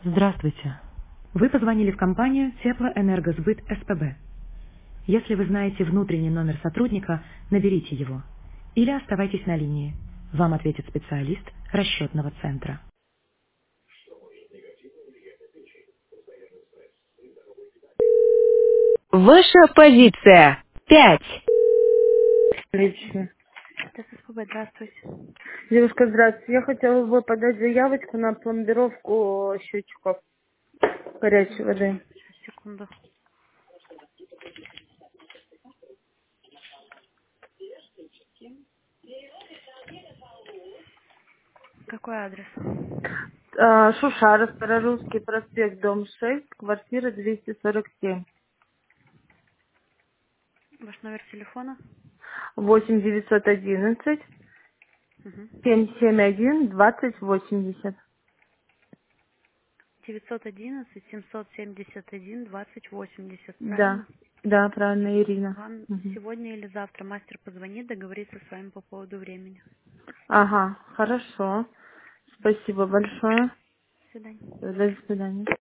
Здравствуйте. Вы позвонили в компанию Теплоэнергосбыт СПБ. Если вы знаете внутренний номер сотрудника, наберите его. Или оставайтесь на линии. Вам ответит специалист расчетного центра. Ваша позиция. 5. Лично. Это СПБ, здравствуйте. Девушка, здравствуйте. Я хотела бы подать заявочку на пломбировку счетчиков горячей воды. Сейчас, секунду. Какой адрес? Шушара, Старорусский проспект, дом 6, квартира 247. Ваш номер телефона? 8 911 Угу. 771 2080. 911-771-2080, Да, правильно? да, правильно, Ирина. Вам Мгм. сегодня или завтра мастер позвонит, договорится с вами по поводу времени. Ага, хорошо. Спасибо большое. До свидания. До свидания.